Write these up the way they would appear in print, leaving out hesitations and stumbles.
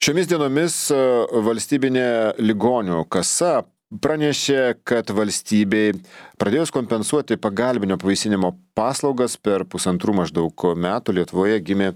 Šiomis dienomis valstybinė ligonių kasa pranešė, kad valstybei pradėjus kompensuoti pagalbinio apvaisinimo paslaugas per pusantrų maždaug metų Lietuvoje gimė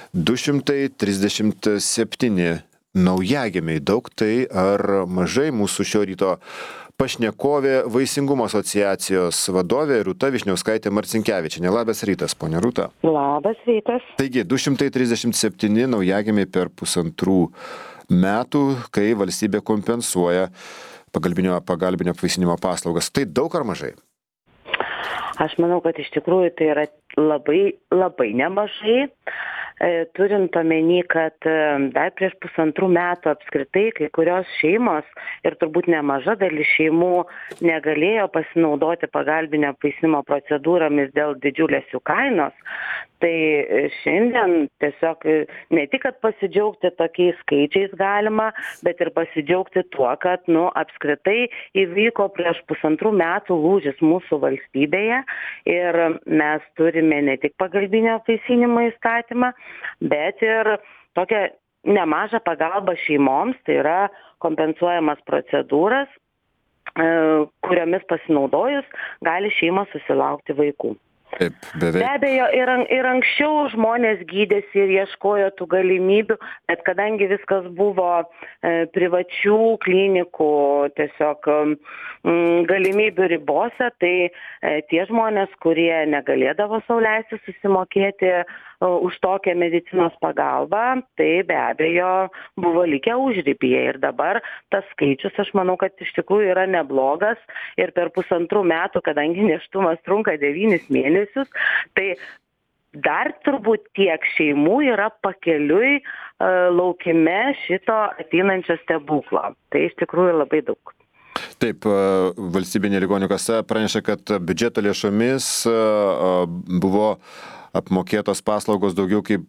237 naujagimiai. Daug tai ar mažai? Mūsų šio ryto pašnekovė Vaisingumo asociacijos vadovė Rūta Vyšniauskaitė-Marcinkevičienė. Labas rytas, ponia Rūta. Labas rytas. Taigi, 237 naujagimiai per pusantrų metų, kai valstybė kompensuoja pagalbinio apvaisinimo paslaugas. Tai daug ar mažai? Aš manau, kad iš tikrųjų tai yra labai nemažai. Turint omeny, kad dar prieš pusantrų metų apskritai kai kurios šeimos ir turbūt nemaža dalis šeimų negalėjo pasinaudoti pagalbinio apvaisinimo procedūromis dėl didžiulės jų kainos, tai šiandien tiesiog ne tik, kad pasidžiaugti tokiais skaičiais galima, bet ir pasidžiaugti tuo, kad apskritai įvyko prieš pusantrų metų lūžis mūsų valstybėje ir mes turime ne tik pagalbinio apvaisinimo įstatymą, bet ir tokią nemažą pagalbą šeimoms, tai yra kompensuojamas procedūras, kuriomis pasinaudojus gali šeima susilaukti vaikų. Taip, beveik. Be abejo, ir anksčiau žmonės gydėsi ir ieškojo tų galimybių, bet kadangi viskas buvo privačių klinikų tiesiog galimybių ribose, tai tie žmonės, kurie negalėdavo sau leisti susimokėti už tokią medicinos pagalbą, tai be abejo buvo likę užribyje. Ir dabar tas skaičius, aš manau, kad iš tikrųjų yra neblogas ir per pusantrų metų, kadangi nėštumas trunka 9 mėnesius, tai dar turbūt tiek šeimų yra pakeliui laukime šito ateinančio stebuklo. Tai iš tikrųjų labai daug. Taip, valstybinė ligonių kasa praneša, kad biudžeto lėšomis buvo apmokėtos paslaugos daugiau kaip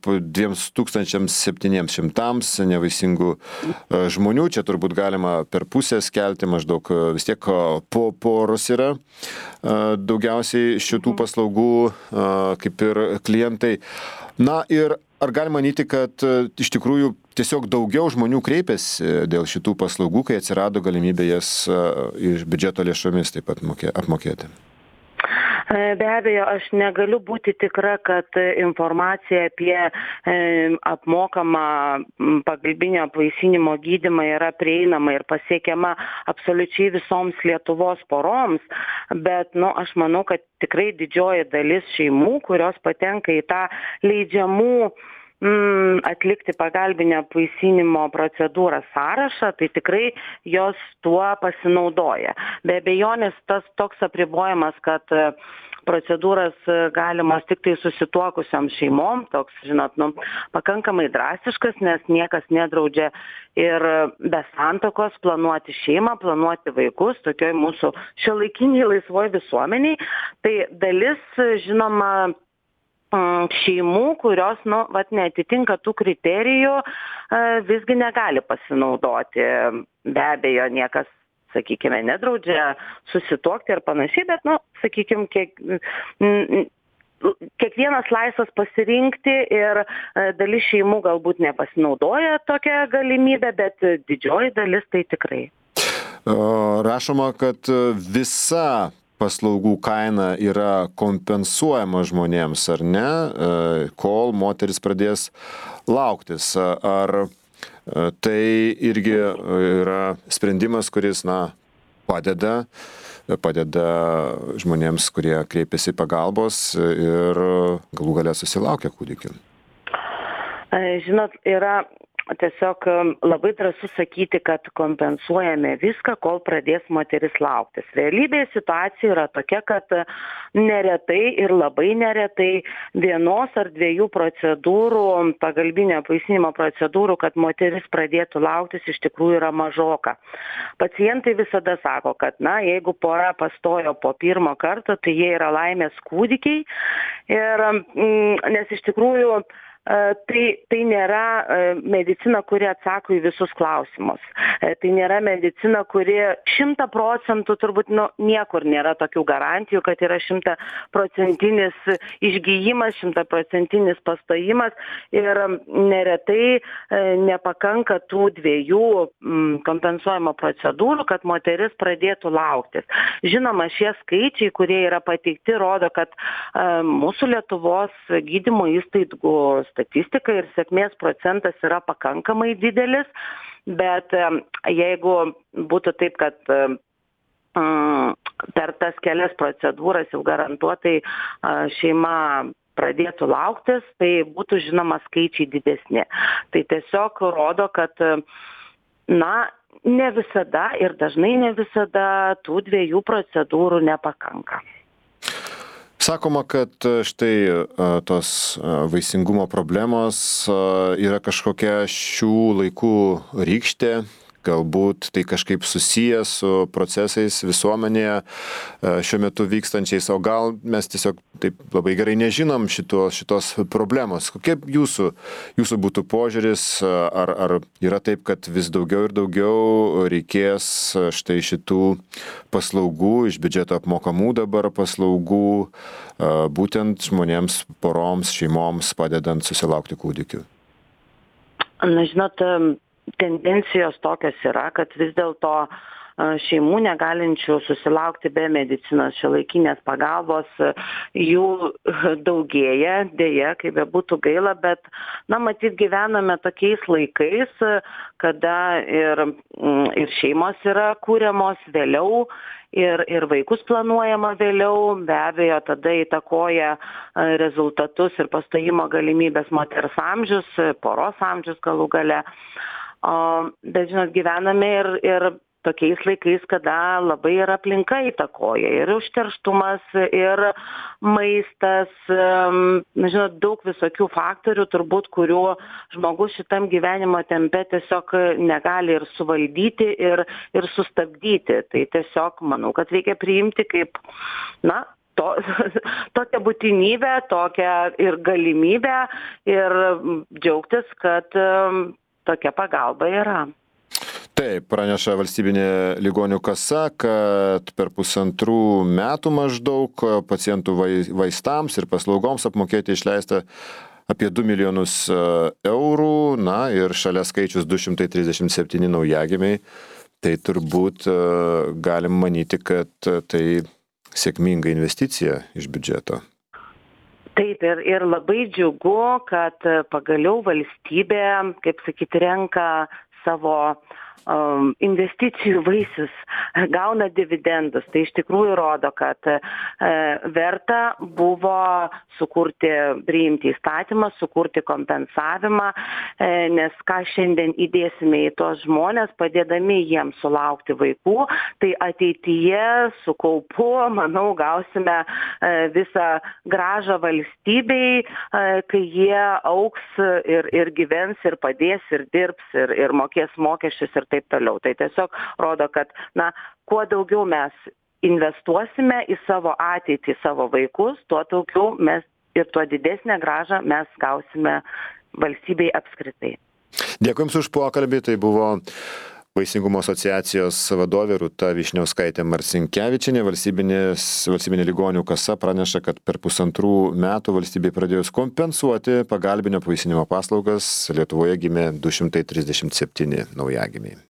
2700 nevaisingų žmonių. Čia turbūt galima per pusę skelti, maždaug vis tiek po poros yra daugiausiai šitų paslaugų kaip ir klientai. Na ir ar galima manyti, kad iš tikrųjų tiesiog daugiau žmonių kreipėsi dėl šitų paslaugų, kai atsirado galimybė jas iš biudžeto lėšomis taip pat apmokėti? Be abejo, aš negaliu būti tikra, kad informacija apie apmokamą pagalbinio apvaisinimo gydymą yra prieinama ir pasiekiama absoliučiai visoms Lietuvos poroms, bet aš manau, kad tikrai didžioji dalis šeimų, kurios patenka į tą leidžiamų atlikti pagalbinio apvaisinimo procedūrą sąrašą, tai tikrai jos tuo pasinaudoja. Be abejonės tas toks apribojimas, kad procedūras galimos tik tai susituokusiom šeimom, toks, pakankamai drastiškas, nes niekas nedraudžia ir be santuokos planuoti šeimą, planuoti vaikus, tokioj mūsų šiuolaikiniai laisvoj visuomeniai. Tai dalis, žinoma, šeimų, kurios, neatitinka tų kriterijų, visgi negali pasinaudoti. Be abejo, niekas, sakykime, nedraudžia susituokti ir panašiai, bet, sakykime, kiekvienas laisvas pasirinkti ir dalis šeimų galbūt nepasinaudoja tokią galimybę, bet didžioji dalis tai tikrai. Rašoma, kad visa paslaugų kaina yra kompensuojama žmonėms, ar ne, kol moteris pradės lauktis. Ar tai irgi yra sprendimas, kuris, padeda žmonėms, kurie kreipiasi pagalbos ir galų gale susilaukia kūdikių? Žinot, yra tiesiog labai drąsu sakyti, kad kompensuojame viską, kol pradės moteris lauktis. Realybėje situacija yra tokia, kad neretai ir labai neretai vienos ar dviejų procedūrų, pagalbinio apvaisinimo procedūrų, kad moteris pradėtų lauktis, iš tikrųjų yra mažoka. Pacientai visada sako, kad jeigu pora pastojo po pirmo karto, tai jie yra laimės kūdikiai. Ir, nes iš tikrųjų Tai nėra medicina, kuri atsako į visus klausimus. Tai nėra medicina, kuri 100% turbūt niekur nėra tokių garantijų, kad yra 100% išgyjimas, 100% pastojimas ir neretai nepakanka tų 2 kompensuojamo procedūrų, kad moteris pradėtų lauktis. Žinoma, šie skaičiai, kurie yra pateikti, rodo, kad mūsų Lietuvos gydymo įstaigų statistika ir sėkmės procentas yra pakankamai didelis, bet jeigu būtų taip, kad per tas kelias procedūras jau garantuotai šeima pradėtų lauktis, tai būtų žinoma skaičiai didesni. Tai tiesiog rodo, kad ne visada ir dažnai ne visada tų 2 procedūrų nepakanka. Sakoma, kad štai tos vaisingumo problemos yra kažkokia šių laikų rykštė, galbūt tai kažkaip susiję su procesais visuomenėje šiuo metu vykstančiais, o gal mes tiesiog taip labai gerai nežinom šitos problemos. Kokie jūsų būtų požiūris, ar yra taip, kad vis daugiau ir daugiau reikės štai šitų paslaugų, iš biudžeto apmokamų dabar paslaugų, būtent žmonėms, poroms, šeimoms padedant susilaukti kūdikių? Na, žinot, tendencijos tokios yra, kad vis dėlto šeimų negalinčių susilaukti be medicinos šiuolaikinės pagalbos jų daugėja, dėja, kaip bebūtų gaila, bet, matyt, gyvename tokiais laikais, kada ir šeimos yra kūriamos vėliau, ir vaikus planuojama vėliau, be abejo, tada įtakoja rezultatus ir pastojimo galimybės moters amžius, poros amžius galų gale. Bet, žinot, gyvename ir tokiais laikais, kada labai ir aplinka įtakoja, ir užterštumas, ir maistas, žinot, daug visokių faktorių, turbūt, kurių žmogus šitam gyvenimo tempe tiesiog negali ir suvaldyti, ir sustabdyti. Tai tiesiog manau, kad reikia priimti kaip, tokią būtinybę, tokią ir galimybę ir džiaugtis, kad tokia pagalba yra. Taip, praneša valstybinė ligonių kasa, kad per 1,5 metų maždaug pacientų vaistams ir paslaugoms apmokėti išleista apie 2 milijonus eurų, ir šalia skaičius 237 naujagimiai, tai turbūt galim manyti, kad tai sėkminga investicija iš biudžeto. Taip, ir labai džiugu, kad pagaliau valstybė, kaip sakyti, renka savo investicijų vaisius, gauna dividendus. Tai iš tikrųjų rodo, kad verta buvo priimti įstatymą, sukurti kompensavimą, nes ką šiandien įdėsime į tos žmonės, padėdami jiems sulaukti vaikų, tai ateityje su kaupu, manau, gausime visą grąžą valstybei, kai jie augs ir gyvens, ir padės, ir dirbs, ir mokės mokesčius ir taip toliau. Tai tiesiog rodo, kad kuo daugiau mes investuosime į savo ateitį, savo vaikus, tuo daugiau mes ir tuo didesnę grąžą mes gausime valstybei apskritai. Dėkui Jums už pokalbį. Tai buvo Vaisingumo asociacijos vadovė Rūta Vyšniauskaitė Marcinkevičienė. Valstybinė ligonių kasa praneša, kad per 1,5 metų valstybei pradėjus kompensuoti pagalbinio apvaisinimo paslaugas Lietuvoje gimė 237 naujagimiai.